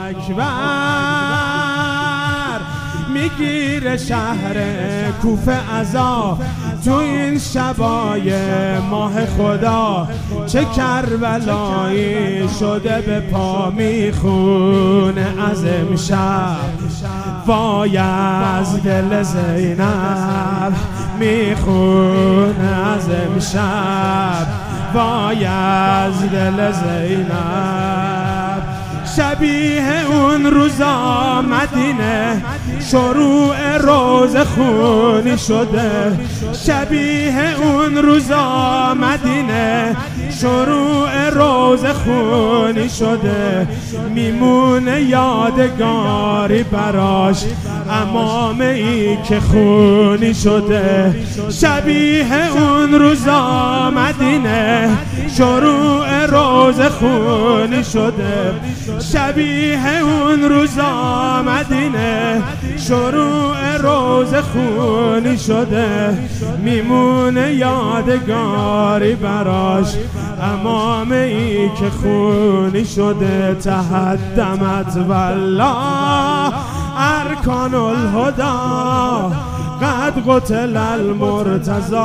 اکبر میگیره شهر کوفه عزا تو این شبای ماه خدا. چه کربلایی شده به پا میخونه از امشب، وای از دل زینب میخونه از امشب، وای از دل زینب. شبیه اون روزا مدینه شروع روز خونی شده، شبیه اون روزا مدینه شروع روز خونی شده. میمونه یادگاری براش امامه ای که خونی شده. شبیه اون روزا مدینه شروع روز خونی شده، شبیه اون روزا مدینه شروع روز خونی شده. میمونه یادگاری براش امامه ای که خونی شده. تهدمت والله ارکان الهدا قد قتل المرتضی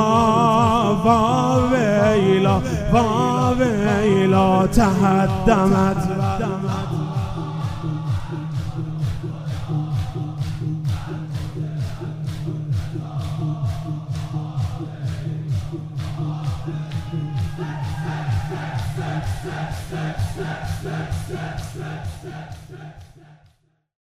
واویلا واویلا. تهدمت